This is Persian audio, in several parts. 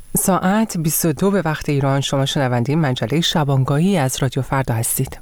ساعت 22 به وقت ایران. شما شنونده مجله شبانگاهی از رادیو فردا هستید.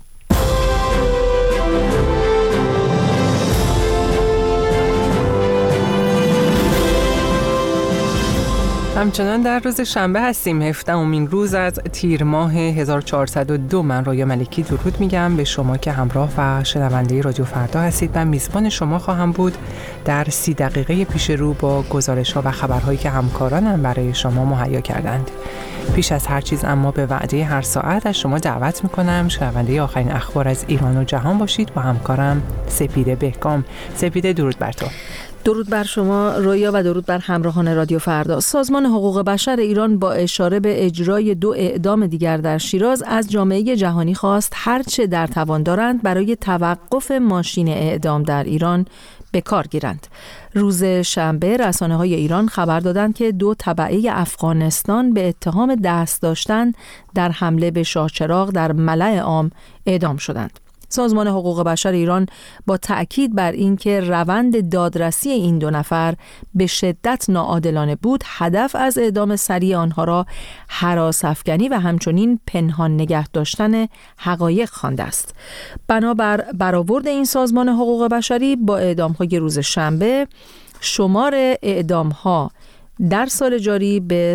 همچنان در روز شنبه هستیم، 17مین روز از تیر ماه 1402. من رویا ملکی درود میگم به شما که همراه و شنونده رادیو فردا هستید. من میزبان شما خواهم بود در 30 دقیقه پیش رو با گزارش‌ها و خبرهایی که همکارانم برای شما مهیا کردند. پیش از هر چیز اما به وعده هر ساعت از شما دعوت میکنم شنونده آخرین اخبار از ایران و جهان باشید با همکارم سپیده بهگام. سپیده، درود بر تو. درود بر شما رویا و درود بر همراهان رادیو فردا. سازمان حقوق بشر ایران با اشاره به اجرای 2 اعدام دیگر در شیراز از جامعه جهانی خواست هرچه در توان دارند برای توقف ماشین اعدام در ایران به کار گیرند. روز شنبه رسانه‌های ایران خبر دادند که 2 تبعه افغانستان به اتهام دست داشتن در حمله به شاهچراغ در ملأ عام اعدام شدند. سازمان حقوق بشر ایران با تأکید بر اینکه روند دادرسی این 2 نفر به شدت ناعادلانه بود، هدف از اعدام سریع آنها را هراس‌افکنی و همچنین پنهان نگه داشتن حقایق خوانده است. بنابر برآورد این سازمان حقوق بشری با اعدام‌های روز شنبه، شمار اعدام‌ها در سال جاری به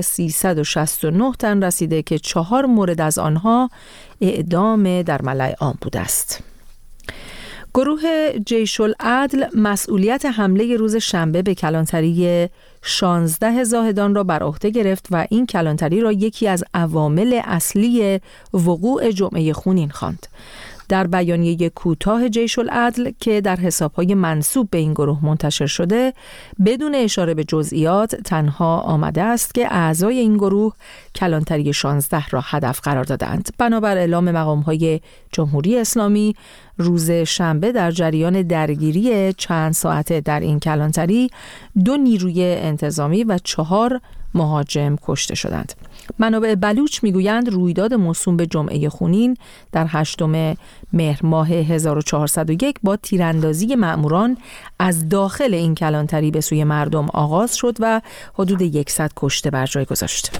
369 تن رسیده که 4 مورد از آنها اعدام در ملأ عام بوده است. گروه جیش العدل مسئولیت حمله روز شنبه به کلانتری 16 زاهدان را بر عهده گرفت و این کلانتری را یکی از عوامل اصلی وقوع جمعه خونین خواند. در بیانیه کوتاه جیش العدل که در حساب‌های منسوب به این گروه منتشر شده، بدون اشاره به جزئیات تنها آمده است که اعضای این گروه کلانتری 16 را هدف قرار دادند. بنابر اعلام مقام‌های جمهوری اسلامی، روز شنبه در جریان درگیری چند ساعته در این کلانتری 2 نیروی انتظامی و 4 مهاجم کشته شدند. منابع بلوچ میگویند رویداد موسوم به جمعه خونین در 8 مهر ماه 1401 با تیراندازی مأموران از داخل این کلانتری به سوی مردم آغاز شد و حدود 100 کشته بر جای گذاشت.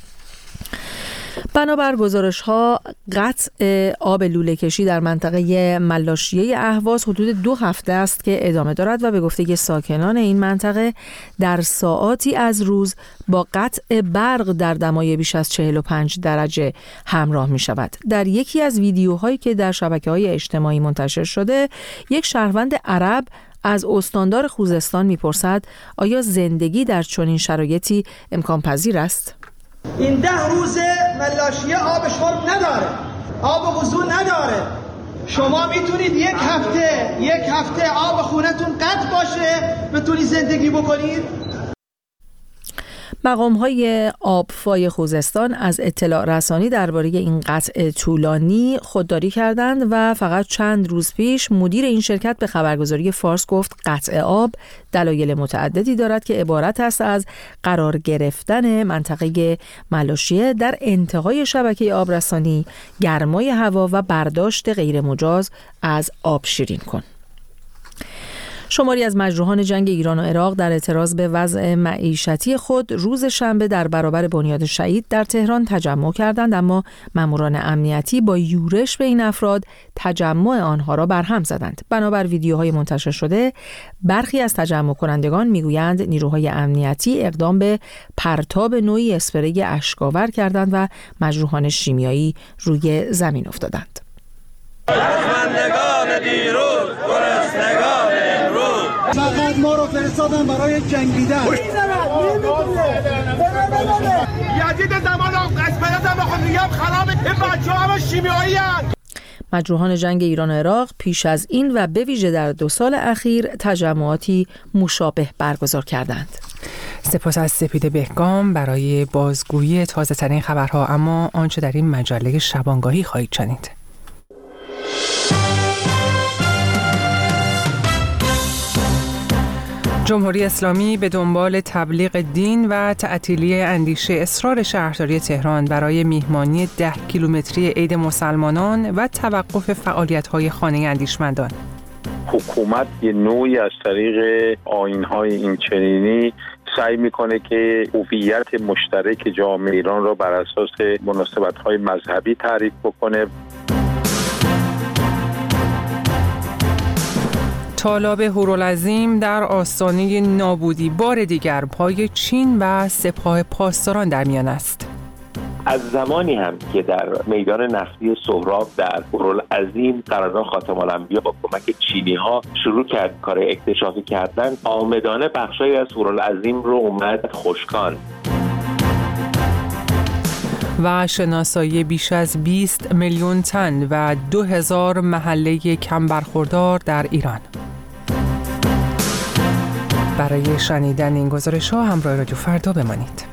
بنابر گزارش‌ها قطع آب لوله کشی در منطقه ملاشیه اهواز حدود 2 هفته است که ادامه دارد و به گفته ساکنان این منطقه در ساعاتی از روز با قطع برق در دمای بیش از 45 درجه همراه می شود. در یکی از ویدیوهایی که در شبکه‌های اجتماعی منتشر شده، یک شهروند عرب از استاندار خوزستان می‌پرسد آیا زندگی در چنین شرایطی امکان پذیر است؟ این 10 روز ملاشیه آب شرب نداره، آب وضو نداره. شما میتونید یک هفته آب خونتون قطع باشه بتونید زندگی بکنید؟ مقام‌های آبفای خوزستان از اطلاع رسانی درباره این قطع طولانی خودداری کردند و فقط چند روز پیش مدیر این شرکت به خبرگزاری فارس گفت قطع آب دلایل متعددی دارد که عبارت است از قرار گرفتن منطقه ملاشیه در انتهای شبکه آبرسانی، گرمای هوا و برداشت غیر مجاز از آب شیرین کن. شماری از مجروحان جنگ ایران و عراق در اعتراض به وضع معیشتی خود روز شنبه در برابر بنیاد شهید در تهران تجمع کردند، اما ماموران امنیتی با یورش به این افراد تجمع آنها را برهم زدند. بنابر ویدیوهای منتشر شده، برخی از تجمع کنندگان میگویند نیروهای امنیتی اقدام به پرتاب نوعی اسپری اشک‌آور کردند و مجروحان شیمیایی روی زمین افتادند. فقط ما رو فرستادن برای جنگیدن. یزید زمان اسپرت بخون میگم خرابه، این بچه‌ها همه شیمیایی هستند. مجروحان جنگ ایران و عراق پیش از این و به ویژه در 2 سال اخیر تجمعاتی مشابه برگزار کردند. سپاس از سپیده بهگام برای بازگویی تازه ترین خبرها. اما آنچه در این مجله شبانگاهی خواهید شنید. جمهوری اسلامی به دنبال تبلیغ دین و تعطیلی اندیشه اصرار شهرداری تهران برای میهمانی 10 کیلومتری عید مسلمانان و توقف فعالیت‌های خانه اندیشمندان. حکومت یه نوعی از طریق آیین‌های اینچنینی سعی میکنه که هویت مشترک جامعه ایران را بر اساس مناسبت‌های مذهبی تعریف بکنه. طالاب هورالعظیم در آستانه نابودی بار دیگر پای چین و سپاه پاسداران در میان است. از زمانی هم که در میدان نفتی سهراب در هورالعظیم قرارگاه خاتم الانبیا با کمک چینی‌ها شروع کرد کار اکتشافی کردن، عامدانه بخشایی از هورالعظیم رو اومد خشکان. و شناسایی بیش از 20 میلیون تن و 2000 محله کم برخوردار در ایران. برای شنیدن این گزارش‌ها همراه رادیو فردا بمانید.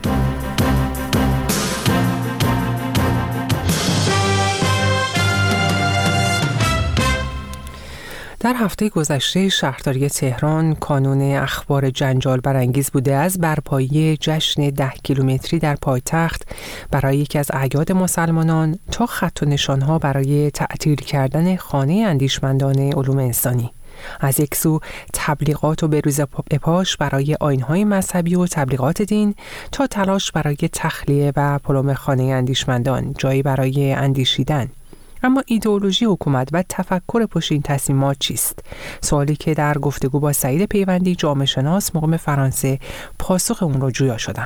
در هفته گذشته شهرداری تهران کانون اخبار جنجال برانگیز بوده از برپایی جشن 10 کیلومتری در پایتخت برای یکی از اعیاد مسلمانان تا خط و نشانها برای تعطیل کردن خانه اندیشمندان علوم انسانی. از یک سو تبلیغات و بروز پاش برای آیین‌های مذهبی و تبلیغات دین تا تلاش برای تخلیه و پلم خانه اندیشمندان، جایی برای اندیشیدن. اما ایدئولوژی حکومت و تفکر پشت این تصمیمات چیست؟ سوالی که در گفتگو با سعید پیوندی جامعه شناس مقیم فرانسه پاسخ اون رو جویا شدم.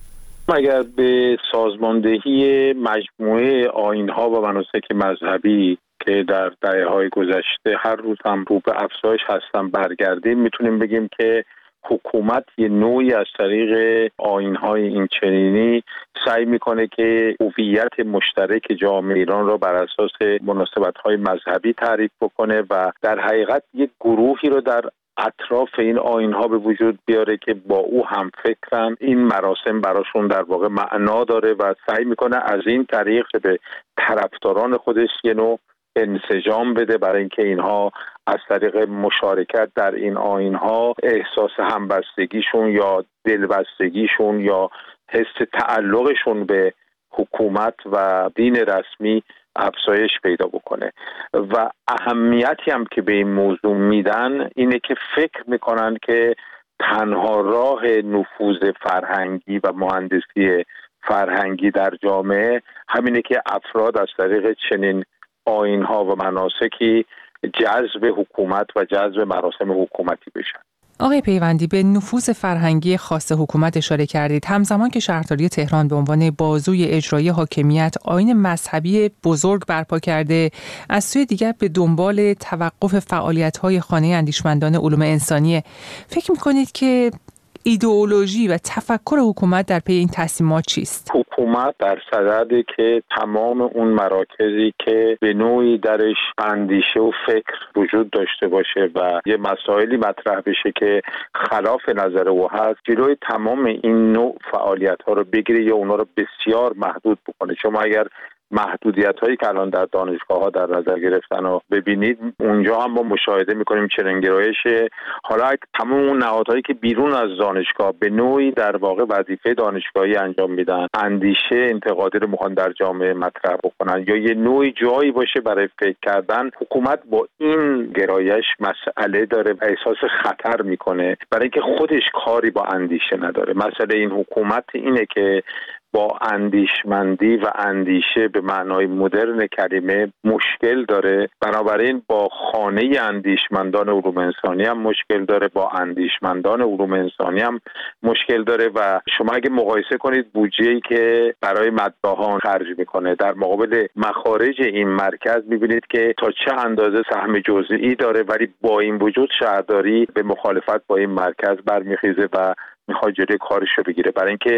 اگر به سازماندهی مجموعه آیین‌ها و مناسک مذهبی که در دهه‌های گذشته هر روز هم رو به افزایش هستن برگردیم، میتونیم بگیم که حکومت یه نوعی از طریق آیین‌های این چنینی سعی میکنه که هویت مشترک جامعه ایران را بر اساس مناسبت‌های مذهبی تعریف بکنه و در حقیقت یک گروهی رو در اطراف این آیین‌ها به وجود بیاره که با او هم فکرن. این مراسم براشون در واقع معنا داره و سعی میکنه از این طریق به طرفداران خودش یه نوع انسجام بده، برای اینکه اینها از طریق مشارکت در این آیین‌ها احساس همبستگیشون یا دلبستگیشون یا حس تعلقشون به حکومت و دین رسمی افزایش پیدا بکنه. و اهمیتی هم که به این موضوع میدن اینه که فکر میکنن که تنها راه نفوذ فرهنگی و مهندسی فرهنگی در جامعه همینه که افراد از طریق چنین آیین‌ها و مناسکی جذب حکومت و جذب مراسم حکومتی بشن. آقای پیوندی، به نفوذ فرهنگی خاص حکومت اشاره کردید. همزمان که شهرداری تهران به عنوان بازوی اجرایی حاکمیت آیین مذهبی بزرگ برپا کرده، از سوی دیگر به دنبال توقف فعالیت‌های خانه اندیشمندان علوم انسانی، فکر می‌کنید که ایدئولوژی و تفکر حکومت در پی این تصمیمات چیست؟ حکومت در صدده که تمام اون مراکزی که به نوعی درش اندیشه و فکر وجود داشته باشه و یه مسائلی مطرح بشه که خلاف نظر او هست، جلوی تمام این نوع فعالیت‌ها رو بگیره یا اونا رو بسیار محدود بکنه. شما اگر محدودیت‌هایی که الان در دانشگاه‌ها در نظر گرفتن و ببینید، اونجا هم ما مشاهده می‌کنیم چنین گرایشه. حالا تمام اون نهادهایی که بیرون از دانشگاه به نوعی در واقع وظیفه دانشگاهی انجام میدن، اندیشه انتقادی رو می‌خوان در جامعه مطرح بکنن یا یه نوعی جایی باشه برای فکر کردن، حکومت با این گرایش مسئله داره و احساس خطر می‌کنه، برای اینکه خودش کاری با اندیشه نداره. مسئله این حکومت اینه که با اندیشمندی و اندیشه به معنای مدرن کلمه مشکل داره، بنابراین با خانه اندیشمندان علوم انسانی هم مشکل داره، با اندیشمندان علوم انسانی هم مشکل داره. و شما اگه مقایسه کنید بودجه‌ای که برای مطبوعات خرج میکنه در مقابل مخارج این مرکز، میبینید که تا چه اندازه سهم جزئی داره، ولی با این وجود شهرداری به مخالفت با این مرکز برمیخیزه و میخواد جلوی کارش رو بگیره، برای اینکه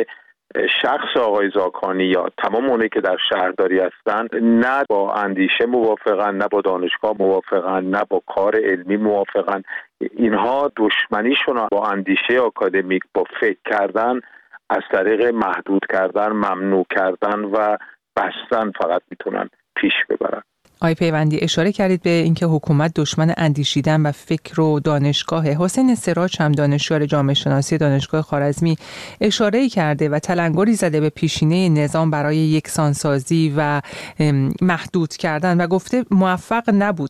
شخص آقای زاکانی یا تمام اونایی که در شهرداری هستن نه با اندیشه موافقن، نه با دانشگاه موافقن، نه با کار علمی موافقن. اینها دشمنیشون با اندیشه آکادمیک، با فکر کردن از طریق محدود کردن، ممنوع کردن و بستن فقط میتونن پیش ببرن. آقای پیوندی، اشاره کردید به اینکه حکومت دشمن اندیشیدن و فکر و دانشگاهه. حسین سراج هم دانشیار جامعه شناسی دانشگاه خوارزمی اشاره‌ای کرده و تلنگری زده به پیشینه نظام برای یکسانسازی و محدود کردن و گفته موفق نبوده.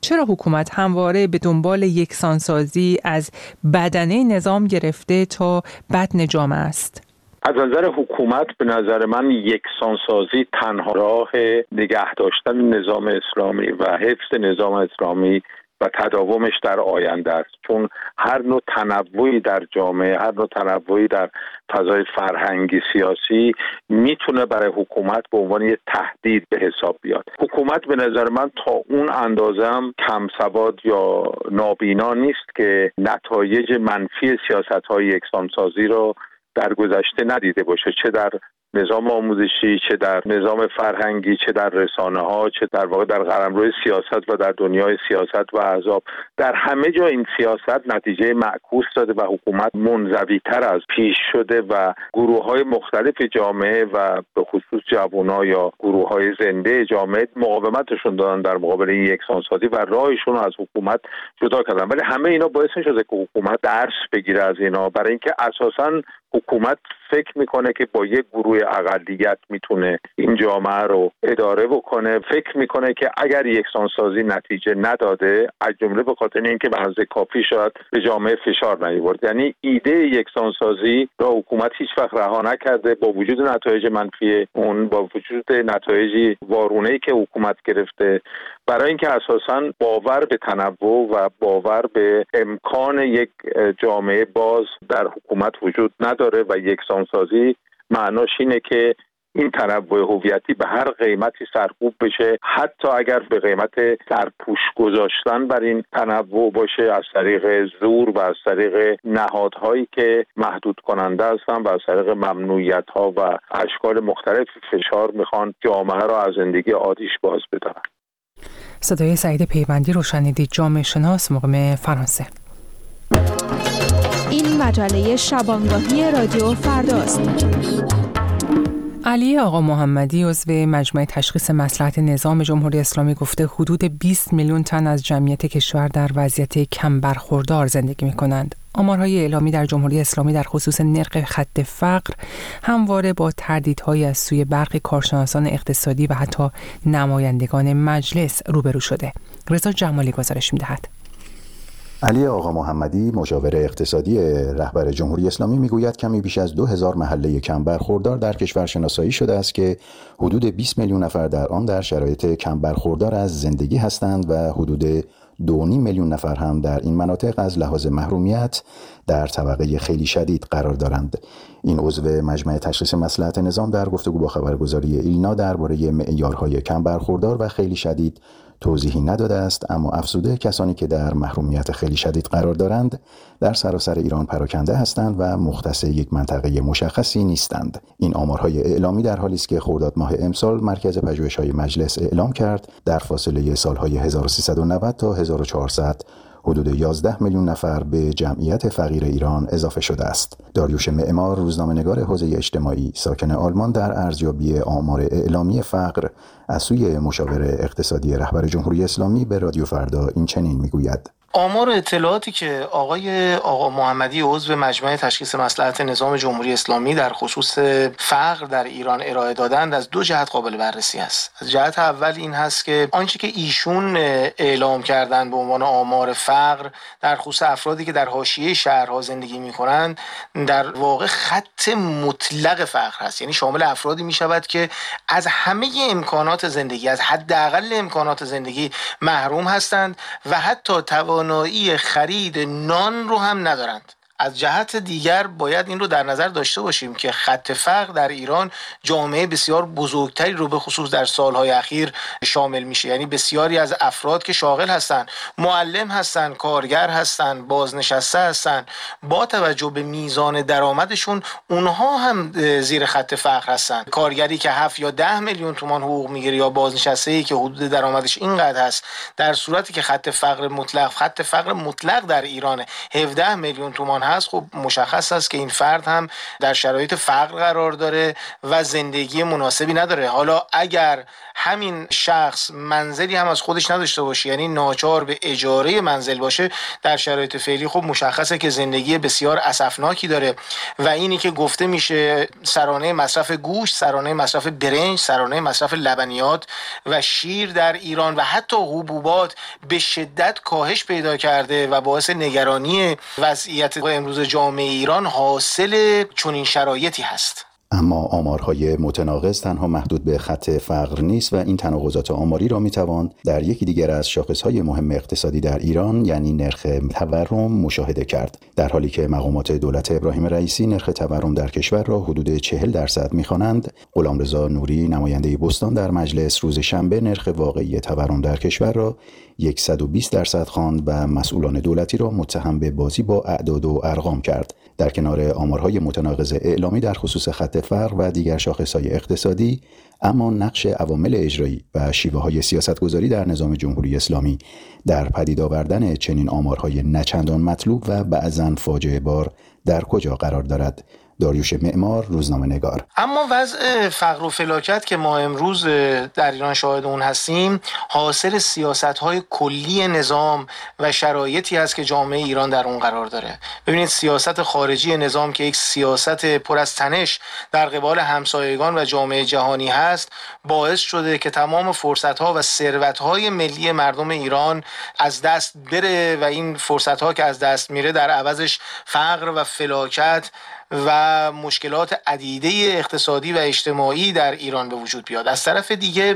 چرا حکومت همواره به دنبال یکسانسازی از بدنه نظام گرفته تا بدن جامعه است؟ از نظر حکومت به نظر من یکسانسازی تنها راه نگه داشتن نظام اسلامی و حفظ نظام اسلامی و تداومش در آینده است، چون هر نوع تنوعی در جامعه، هر نوع تنوعی در فضای فرهنگی سیاسی میتونه برای حکومت به عنوان یک تهدید به حساب بیاد. حکومت به نظر من تا اون اندازه هم کم سواد یا نابینا نیست که نتایج منفی سیاست‌های یکسانسازی رو در گذشته ندیده باشه، چه در نظام آموزشی، چه در نظام فرهنگی، چه در رسانه‌ها، چه در واقع در قلمرو سیاست و در دنیای سیاست و احزاب. در همه جا این سیاست نتیجه معکوس داده و حکومت منزوی‌تر از پیش شده و گروه‌های مختلف جامعه و به خصوص جوان‌ها یا گروه‌های زنده جامعه مقاومتشون دادن در مقابل این یکسانسازی و راهشون رو از حکومت جدا کردن. ولی همه اینا باعث شده که حکومت درس بگیره از اینا، برای اینکه اساساً حکومت فکر میکنه که با یک گروه اقلیت میتونه این جامعه رو اداره بکنه. فکر میکنه که اگر یکسانسازی نتیجه نداده، از جمله به خاطر اینکه به اندازه کافی شاید به جامعه فشار نیاورد، یعنی ایده یکسانسازی را حکومت هیچ وقت رها نکرده. با وجود نتایج منفی اون، با وجود نتایجی وارونه‌ای که حکومت گرفته، برای اینکه اساساً باور به تنوع و باور به امکان یک جامعه باز در حکومت وجود نداره و یکسانسازی معناش اینه که این تنوع هویتی به هر قیمتی سرکوب بشه، حتی اگر به قیمت سرپوش گذاشتن بر این تنوع باشه، از طریق زور و از طریق نهادهایی که محدود کننده هستن و از طریق ممنوعیت‌ها و اشکال مختلف فشار میخوان جامعه را از زندگی عادیش باز بدارن. صدای سعید پیوندی رو شنیدید، جامعه شناس مقیم فرانسه. این مجله شبانگاهی رادیو فرداست. علی آقا محمدی عضو مجمع تشخیص مصلحت نظام جمهوری اسلامی گفته حدود 20 میلیون تن از جمعیت کشور در وضعیت کم برخوردار زندگی می‌کنند. آمارهای اعلامی در جمهوری اسلامی در خصوص نرخ خط فقر همواره با تردیدهای از سوی برخی کارشناسان اقتصادی و حتی نمایندگان مجلس روبرو شده. رضا جمالی گزارش می‌دهد. علی آقا محمدی مشاور اقتصادی رهبر جمهوری اسلامی میگوید کمی بیش از 2000 محله کم برخوردار در کشور شناسایی شده است که حدود 20 میلیون نفر در آن در شرایط کم برخوردار از زندگی هستند و حدود 2.5 میلیون نفر هم در این مناطق از لحاظ محرومیت در طبقه خیلی شدید قرار دارند. این عضو مجمع تشخیص مصلحت نظام در گفتگو با خبرگزاری ایلنا درباره معیارهای کم برخوردار و خیلی شدید توضیحی نداده است، اما افزوده کسانی که در محرومیت خیلی شدید قرار دارند در سراسر ایران پراکنده هستند و مختص یک منطقه مشخصی نیستند. این آمارهای اعلامی در حالی است که خرداد ماه امسال مرکز پژوهش‌های مجلس اعلام کرد در فاصله سالهای 1390 تا 1400 حدود 11 میلیون نفر به جمعیت فقیر ایران اضافه شده است. داریوش معمار، روزنامه‌نگار حوزه اجتماعی ساکن آلمان، در ارزیابی آمار اعلامی فقر از سوی مشاور اقتصادی رهبر جمهوری اسلامی به رادیو فردا این چنین میگوید: آمار و اطلاعاتی که آقا محمدی عضو مجمع تشخیص مصلحت نظام جمهوری اسلامی در خصوص فقر در ایران ارائه دادند از دو جهت قابل بررسی است. از جهت اول این هست که آنچه که ایشون اعلام کردند به عنوان آمار فقر در خصوص افرادی که در حاشیه شهرها زندگی می‌کنند در واقع خط مطلق فقر هست، یعنی شامل افرادی می‌شود که از همه امکانات زندگی، از حداقل امکانات زندگی محروم هستند و حتی توانایی خرید نان رو هم ندارند. از جهت دیگر باید این رو در نظر داشته باشیم که خط فقر در ایران جامعه بسیار بزرگتری رو به خصوص در سالهای اخیر شامل میشه، یعنی بسیاری از افراد که شاغل هستن، معلم هستن، کارگر هستن، بازنشسته هستن، با توجه به میزان درآمدشون اونها هم زیر خط فقر هستن. کارگری که 7 یا 10 میلیون تومان حقوق میگیره یا بازنشسته‌ای که حدود درآمدش اینقدر هست، در صورتی که خط فقر مطلق در ایران 17 میلیون تومان ایران هست، خب مشخص است که این فرد هم در شرایط فقر قرار داره و زندگی مناسبی نداره. حالا اگر همین شخص منزلی هم از خودش نداشته باشه، یعنی ناچار به اجاره منزل باشه، در شرایط فعلی خب مشخصه که زندگی بسیار اسفناکی داره و اینی که گفته میشه سرانه مصرف گوشت، سرانه مصرف برنج، سرانه مصرف لبنیات و شیر در ایران و حتی حبوبات به شدت کاهش پیدا کرده و باعث نگرانی وضعیت امروز جامعه ایران حاصل چنین شرایطی هست. اما آمارهای متناقض تنها محدود به خط فقر نیست و این تناقضات آماری را میتوان در یکی دیگر از شاخصهای مهم اقتصادی در ایران، یعنی نرخ تورم، مشاهده کرد. در حالی که مقامات دولت ابراهیم رئیسی نرخ تورم در کشور را حدود 40% میخوانند، غلامرضا نوری نماینده بستان در مجلس روز شنبه نرخ واقعی تورم در کشور را 120% خواند و مسئولان دولتی را متهم به بازی با اعداد و ارقام کرد. در کنار آمارهای متناقض اعلامی در خصوص خط فقر و دیگر شاخصهای اقتصادی، اما نقش عوامل اجرایی و شیوه‌های سیاستگذاری در نظام جمهوری اسلامی در پدید آوردن چنین آمارهای نچندان مطلوب و بعضاً فاجعه بار در کجا قرار دارد؟ داریوش معمار، روزنامه نگار. اما وضع فقر و فلاکت که ما امروز در ایران شاهد اون هستیم حاصل سیاست‌های کلی نظام و شرایطی است که جامعه ایران در اون قرار داره. ببینید سیاست خارجی نظام که یک سیاست پر از تنش در قبال همسایگان و جامعه جهانی هست، باعث شده که تمام فرصت‌ها و ثروت‌های ملی مردم ایران از دست بره و این فرصت‌ها که از دست میره در عوضش فقر و فلاکت و مشکلات عدیده اقتصادی و اجتماعی در ایران به وجود بیاد. از طرف دیگه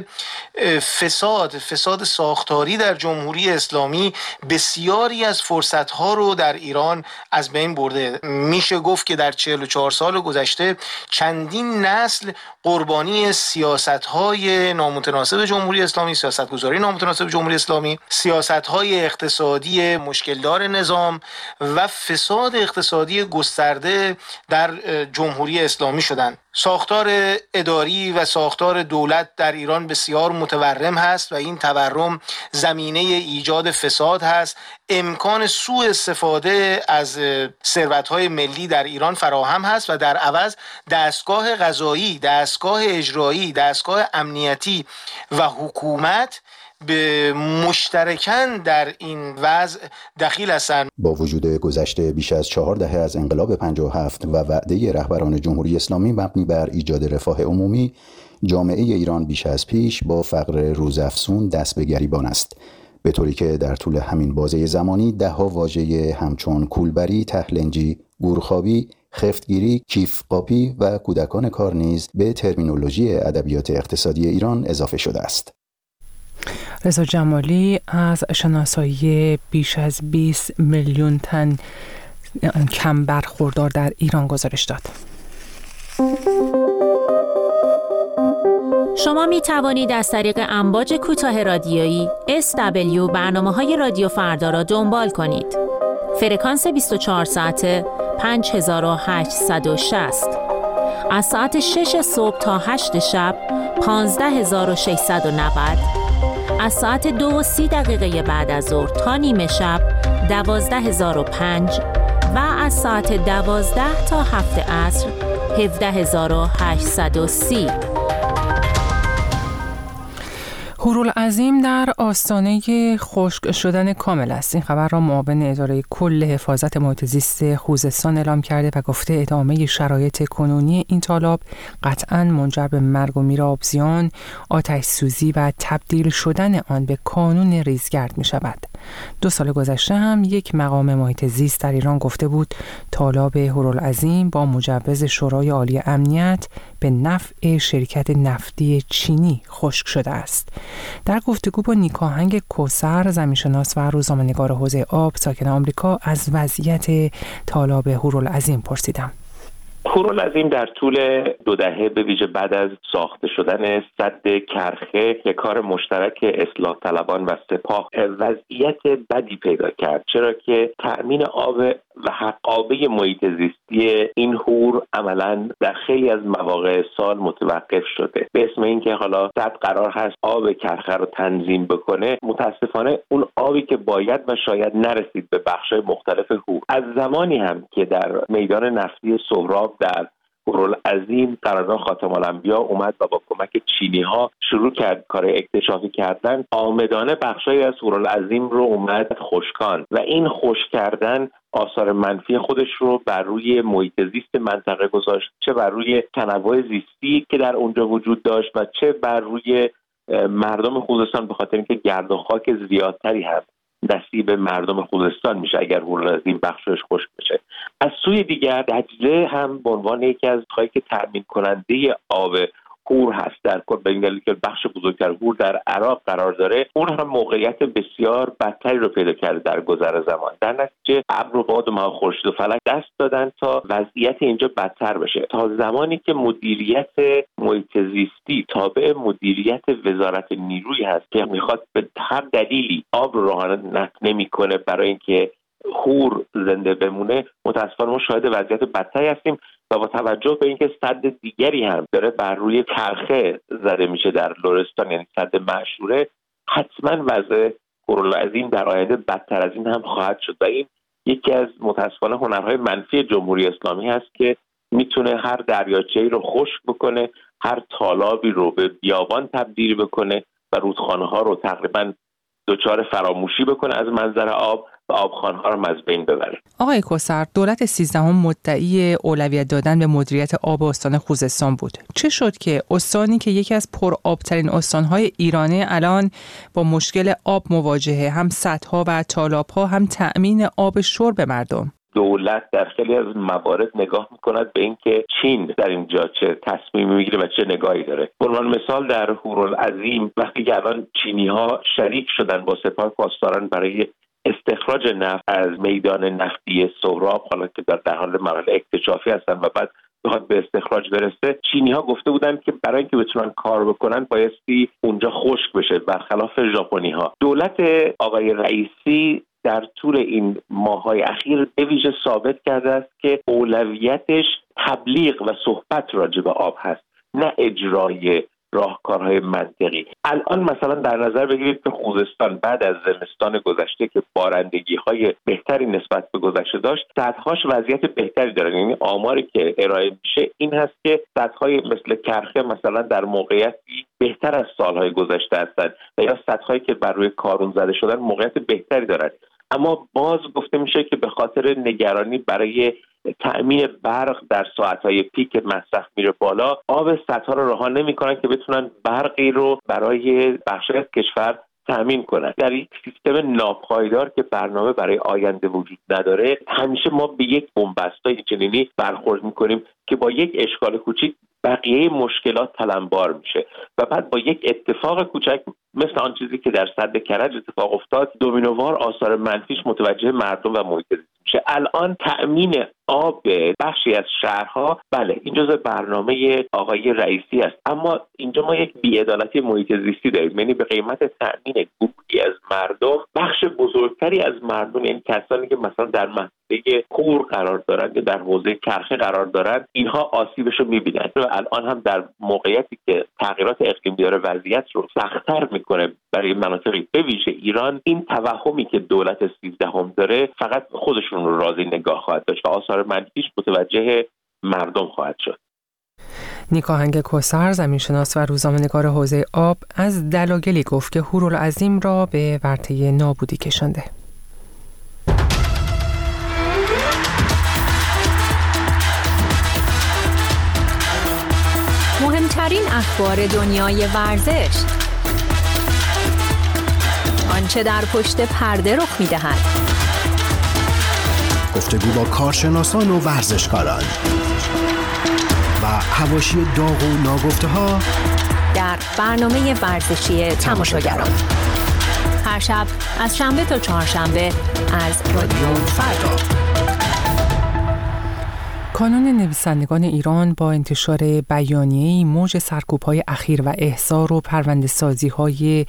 فساد ساختاری در جمهوری اسلامی بسیاری از فرصت‌ها رو در ایران از بین برده. میشه گفت که در 44 سال گذشته چندین نسل قربانی سیاست‌های نامتناسب جمهوری اسلامی، سیاست‌گذاری نامتناسب جمهوری اسلامی، سیاست‌های اقتصادی مشکلدار نظام و فساد اقتصادی گسترده در جمهوری اسلامی شدند. ساختار اداری و ساختار دولت در ایران بسیار متورم هست و این تورم زمینه ایجاد فساد هست. امکان سوء استفاده از ثروت‌های ملی در ایران فراهم هست و در عوض دستگاه قضایی، دستگاه اجرایی، دستگاه امنیتی و حکومت به مشترکاً در این وضع دخیل هستند. با وجود گذشته بیش از 4 دهه از انقلاب 57 و وعده رهبران جمهوری اسلامی مبنی بر ایجاد رفاه عمومی، جامعه ایران بیش از پیش با فقر روزافزون دست به گریبان است، به طوری که در طول همین بازه زمانی ده‌ها واژه همچون کولبری، تهلنجی، گورخوابی، خفتگیری، کیف قاپی و کودکان کار نیز به ترمینولوژی ادبیات اقتصادی ایران اضافه شده است. رضا جمالی از شناسایی بیش از 20 میلیون تن کم برخوردار در ایران گزارش داد. شما می توانید از طریق امواج کوتاه رادیویی SW برنامه‌های رادیو فردا را دنبال کنید. فرکانس 24 ساعته 5860. از ساعت 6 صبح تا 8 شب 15690. از ساعت 2:30 بعد از ظهر تا نیمه شب 12005 و از ساعت 12 تا 7 عصر 17830. هورالعظیم در آستانه خشک شدن کامل است. این خبر را معاون اداره کل حفاظت محیط زیست خوزستان اعلام کرده و گفته ادامه شرایط کنونی این تالاب قطعاً منجر به مرگ و میر آبزیان، آتش سوزی و تبدیل شدن آن به کانون ریزگرد می شود. 2 سال گذشته هم یک مقام محیط زیست در ایران گفته بود تالاب هورالعظیم با مجوز شورای عالی امنیت به نفع شرکت نفتی چینی خشک شده است. در گفتگو با نیکاهنگ کوثر، زمینشناس و روزنامه‌نگار حوزه آب ساکن آمریکا، از وضعیت تالاب هورالعظیم پرسیدم. هورالعظیم در طول 2 دهه به ویژه بعد از ساخته شدن سد کرخه که کار مشترک اصلاح طلبان و سپاه وضعیت بدی پیدا کرد، چرا که تأمین آب و حقابه محیط زیستی این هور عملاً در خیلی از مواقع سال متوقف شده. به اسم اینکه حالا سد قرار هست آب کرخه رو تنظیم بکنه، متاسفانه اون آبی که باید و شاید نرسید به بخش‌های مختلف هور. از زمانی هم که در میدان نفتی سهراب در هورالعظیم قرارداد خاتم الانبیا اومد و با کمک چینی‌ها شروع کرد کار اکتشافی کردن، عامدانه بخشایی از هورالعظیم رو اومد خشکان و این خشک کردن آثار منفی خودش رو بر روی محیط زیست منطقه گذاشت، چه بر روی تنوع زیستی که در اونجا وجود داشت و چه بر روی مردم خوزستان، به خاطر اینکه گرد و خاک زیادتری هست نصیب مردم خوزستان میشه اگر هورالعظیم بخشش خشک بشه. از سوی دیگر دجله هم به عنوان یکی از خواهی که تامین کننده آب هور هست در بین که بخش بزرگتر هور در عراق قرار داره، اون هم موقعیت بسیار بدتری رو پیدا کرده در گذر زمان. در نتیجه ابر و باد و ماه خورشید و فلک دست دادن تا وضعیت اینجا بدتر بشه، تا زمانی که مدیریت محیط زیستی تابع مدیریت وزارت نیروی هست که میخواد به هر دلیلی آب رو رهانت نمیکنه برای اینکه هور زنده بمونه. متاسفانه ما شاهد وضعیت بدتری هستیم و با توجه به اینکه سد دیگری هم داره بر روی کرخه زده میشه در لرستان، یعنی سد معشوره، حتما وضع هورالعظیم در آینده بدتر از این هم خواهد شد و این یکی از متاسفانه هنرهای منفی جمهوری اسلامی هست که میتونه هر دریاچه‌ای رو خشک بکنه، هر تالابی رو به بیابان تبدیل بکنه و رودخانه‌ها رو تقریبا دچار فراموشی بکنه از منظر آب و آبخوان‌ها رو از بین ببره. آقای کوثر، دولت 13 مدعی اولویت دادن به مدیریت آب استان خوزستان بود. چه شد که استانی که یکی از پرآبترین استان‌های ایرانه الان با مشکل آب مواجهه، هم سدها و تالاب‌ها هم تأمین آب شرب مردم؟ دولت در خیلی از موارد نگاه میکند به اینکه چین در اینجا چه تصمیمی میگیره و چه نگاهی داره. به عنوان مثال در هورالعظیم وقتی که الان چینی‌ها شریک شدن با سپاه پاسداران برای استخراج نفت از میدان نفتی سهراب، حالا که در حال مراحل اکتشافی هستن و بعد بخواد به استخراج برسه، چینی‌ها گفته بودن که برای اینکه بتونن کار بکنن بایستی اونجا خشک بشه، برخلاف ژاپنی‌ها. دولت آقای رئیسی در طول این ماه‌های اخیر به ویژه ثابت کرده است که اولویتش تبلیغ و صحبت راجع به آب هست، نه اجرای راهکارهای منطقی. الان مثلا در نظر بگیرید که خوزستان بعد از زمستان گذشته که بارندگی‌های بهتری نسبت به گذشته داشت، سدهاش وضعیت بهتری دارن. یعنی آماری که ارائه میشه این هست که سدهای مثل کرخه مثلا در موقعیتی بهتر از سالهای گذشته هستند و یا سدهایی که بر روی کارون زده شدن موقعیت بهتری دارن. اما باز گفته میشه که به خاطر نگرانی برای تأمین برق در ساعتهای پیک مصرف میره بالا، آب سدها رو رها نمیکنن که بتونن برقی رو برای بخشی از کشور تأمین کنن. در یک سیستم ناپایدار که برنامه برای آینده وجود نداره، همیشه ما به یک بنبستای چنینی برخورد میکنیم که با یک اشکال کوچیک بقیه مشکلات تلمبار میشه و بعد با یک اتفاق کوچک مثل آن چیزی که در سد کرج اتفاق افتاد، دومینووار آثار منفیش متوجه مردم و محیط زیست میشه. الان تأمین آب بخشی از شهرها، بله این جزء برنامه آقای رئیسی است، اما اینجا ما یک بی‌عدالتی محیط زیستی داریم. یعنی به قیمت تأمین گروهی از مردم، بخش بزرگتری از مردم، یعنی کسانی که مثلا در منطقه هور قرار دارند یا در حوزه کرخه قرار دارند، اینها آسیبش رو می‌بینند و الان هم در موقعیتی که تغییرات اقلیمی داره وضعیت رو سخت‌تر می‌کنه برای مناطقی به ویژه ایران. این توهمی که دولت 13 داره فقط خودشون رو راضی نگاه خواهد داشت و آثار منفیش متوجه مردم خواهد شد. نیکاهنگ کوثر، زمینشناس و روزنامه‌نگار حوزه آب، از دلایلی گفت که هورالعظیم را به ورطه نابودی کشانده. مهمترین اخبار دنیای ورزش، آنچه در پشت پرده رخ می‌دهد، گفتگو با کارشناسان و ورزشکاران و حواشی داغ و ناگفته‌ها در برنامه ورزشی تماشاگران، هر شب از شنبه تا چهارشنبه از رادیو فردا. کانون نویسندگان ایران با انتشار بیانیه‌ای موج سرکوب‌های اخیر و احضار و پرونده‌سازی‌های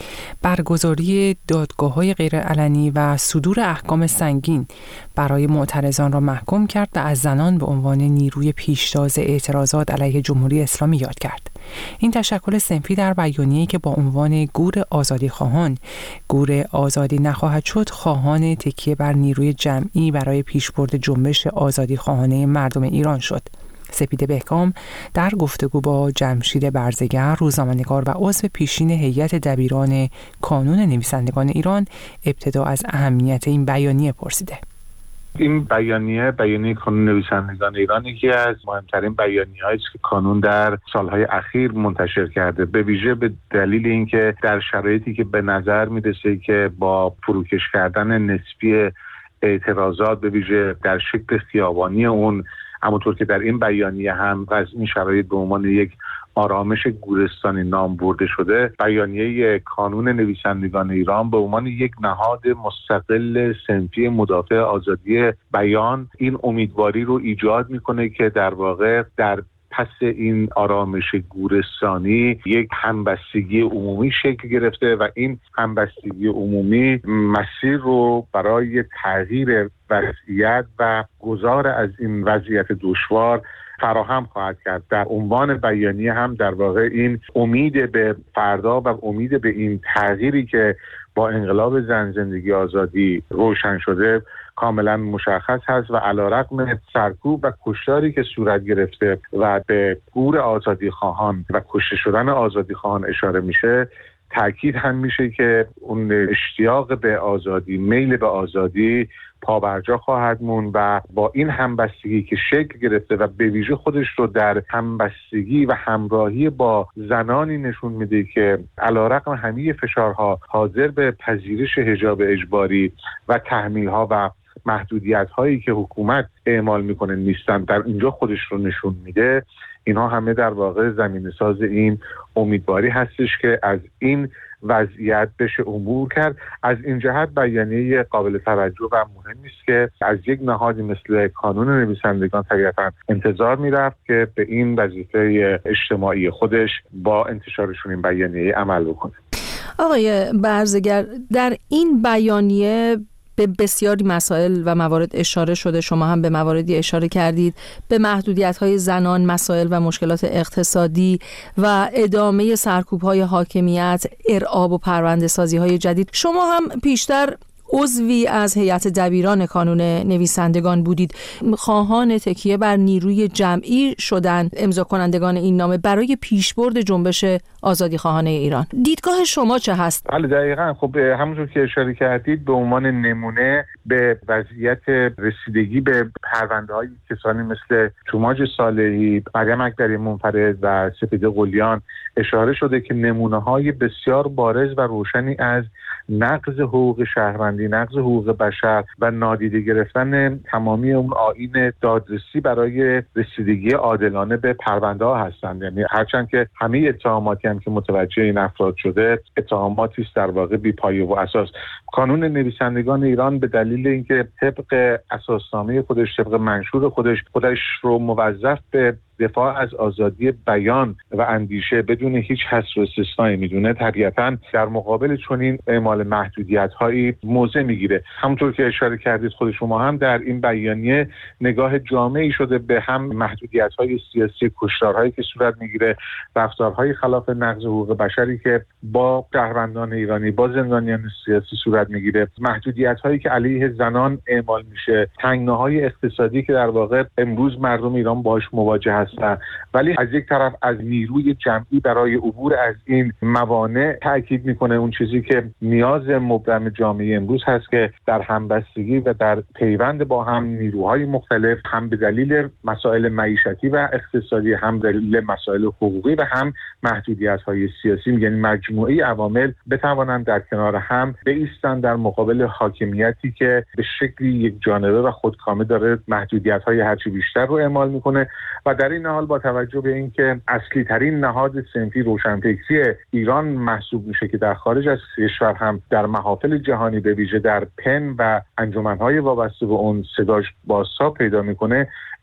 برگزاری دادگاه‌های غیرعلنی و صدور احکام سنگین برای معترضان را محکوم کرد و از زنان به عنوان نیروی پیشتاز اعتراضات علیه جمهوری اسلامی یاد کرد. این تشکل صنفی در بیانیه‌ای که با عنوان گور آزادی خواهان، گور آزادی نخواهد شد، خواهان تکیه بر نیروی جمعی برای پیشبرد جنبش آزادی خواهانه مردم ایران شد. سپیده بهکام در گفتگو با جمشید برزگر، روزنامه‌نگار و عضو پیشین هیئت دبیران کانون نویسندگان ایران، ابتدا از اهمیت این بیانیه پرسیده. این بیانیه کانون نویسندگان ایران یکی از مهمترین بیانیه‌هایی است که کانون در سالهای اخیر منتشر کرده، به ویژه به دلیل اینکه در شرایطی که به نظر میرسه که با فروکش کردن نسبی اعتراضات به ویژه در شکل خیابانی اون، همونطور که در این بیانیه هم از این شرایط به عنوان یک آرامش گورستانی نام برده شده، بیانیه کانون نویسندگان ایران به عنوان یک نهاد مستقل صنفی مدافع آزادی بیان این امیدواری رو ایجاد میکنه که در واقع در پس این آرامش گورستانی یک همبستگی عمومی شکل گرفته و این همبستگی عمومی مسیر رو برای تغییر وضعیت و گذار از این وضعیت دشوار فراهم خواهد کرد. در عنوان بیانیه هم در واقع این امید به فردا و امید به این تغییری که با انقلاب زن زندگی آزادی روشن شده کاملا مشخص هست و علیرغم سرکوب و کشتاری که صورت گرفته و به گور آزادی خواهان و کشته شدن آزادی خواهان اشاره میشه، تأکید هم میشه که اون اشتیاق به آزادی، میل به آزادی پابرجا خواهد موند و با این همبستگی که شکل گرفته و به ویژه خودش رو در همبستگی و همراهی با زنانی نشون میده که علیرغم همه فشارها حاضر به پذیرش حجاب اجباری و تحمیل‌ها و محدودیت‌هایی که حکومت اعمال میکنه نیستن، در اینجا خودش رو نشون میده. اینها همه در واقع زمینه ساز این امیدواری هستش که از این وضعیت بشه عبور کرد. از این جهت بیانیه قابل توجه و مهمی است که از یک نهادی مثل کانون نویسندگان طبیعتاً انتظار میرفت که به این وظیفه اجتماعی خودش با انتشارشون این بیانیه عمل بکنه. آقای برزگر، در این بیانیه به بسیاری مسائل و موارد اشاره شده، شما هم به مواردی اشاره کردید، به محدودیت‌های زنان، مسائل و مشکلات اقتصادی و ادامه سرکوب‌های حاکمیت، ارعاب و پرونده‌سازی‌های جدید. شما هم پیشتر عضوی از هیئت دبیران کانون نویسندگان بودید. خواهان تکیه بر نیروی جمعی شدن امضا کنندگان این نامه برای پیشبرد جنبش آزادی خواهانه ایران. دیدگاه شما چه هست؟ بله دقیقاً. خب همونطور که اشاره کردید به عنوان نمونه به وضعیت رسیدگی به پرونده‌های کسانی مثل توماج صالحی، مریم اکبری منفرد و سپیده قلیان اشاره شده که نمونه‌های بسیار بارز و روشنی از نقض حقوق شهروندی، نقض حقوق بشر و نادیده گرفتن تمامی اون آیین دادرسی برای رسیدگی عادلانه به پرونده ها هستند. یعنی هرچند که همه اتهاماتی هم که متوجه این افراد شده اتهاماتی است در واقع بی پایه و اساس. کانون نویسندگان ایران به دلیل اینکه طبق اساسنامه خودش، طبق منشور خودش رو موظف به دفاع از آزادی بیان و اندیشه بدون هیچ حصر و استثنایی میدونه، طبیعتاً در مقابل چنین اعمال محدودیت‌هایی موضع میگیره. همونطور که اشاره کردید خود شما هم در این بیانیه نگاه جامعی شده به هم محدودیت‌های سیاسی، کشتارهایی که صورت میگیره، رفتارهای خلاف نقض حقوق بشری که با شهروندان ایرانی، با زندانیان سیاسی صورت میگیره، محدودیت‌هایی که علیه زنان اعمال میشه، تنگناهای اقتصادی که در واقع امروز مردم ایران باهاش مواجه هستن. ولی از یک طرف از نیروی جمعی برای عبور از این موانع تاکید میکنه اون چیزی که نیاز مبرم جامعه امروز هست که در همبستگی و در پیوند با هم نیروهای مختلف، هم به دلیل مسائل معیشتی و اقتصادی، هم به دلیل مسائل حقوقی و هم محدودیت‌های سیاسی، یعنی مجموعه عوامل بتوانند در کنار هم بایستند در مقابل حاکمیتی که به شکلی یک جانبه و خودکامه داره محدودیت‌های هرچی بیشتر رو اعمال میکنه. و در این حال با توجه به اینکه اصلی ترین نهاد صنفی روشنفکری ایران محسوب میشه که در خارج از کشور هم در محافل جهانی به ویژه در پن و انجمن‌های وابسته به اون صداش بازتاب پیدا میکنه،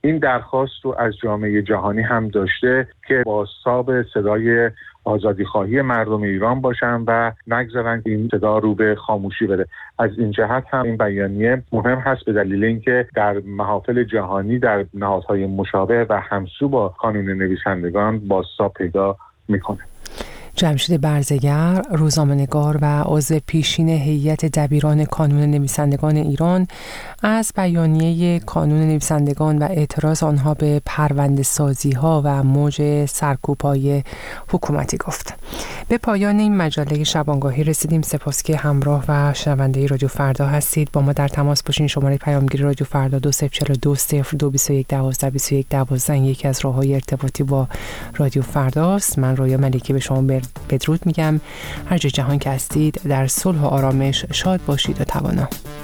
این درخواست رو از جامعه جهانی هم داشته که بازتاب صدای آزادیخواهی مردم ایران باشن و نگذارن که این صدا رو به خاموشی بره. از این جهت هم این بیانیه مهم هست به دلیل اینکه در محافل جهانی در نهادهای مشابه و همسو با کانون نویسندگان بازتاب پیدا میکنه. جمشید برزگر، روزنامه‌نگار و عضو پیشین هیئت دبیران کانون نویسندگان ایران، از بیانیه کانون نویسندگان و اعتراض آنها به پرونده‌سازی‌ها و موج سرکوب‌های حکومتی گفت. به پایان این مجله شبانگاهی رسیدیم. سپاس که همراه و شنونده رادیو فردا هستید. با ما در تماس باشین. شماره پیامگیری رادیو فردا 2042 0221 12 21 12 یکی از راه‌های ارتباطی با رادیو فرداست. من رویا ملکی به شما بدرود میگم. هر جای جهان که هستید در صلح و آرامش شاد باشید و توانا.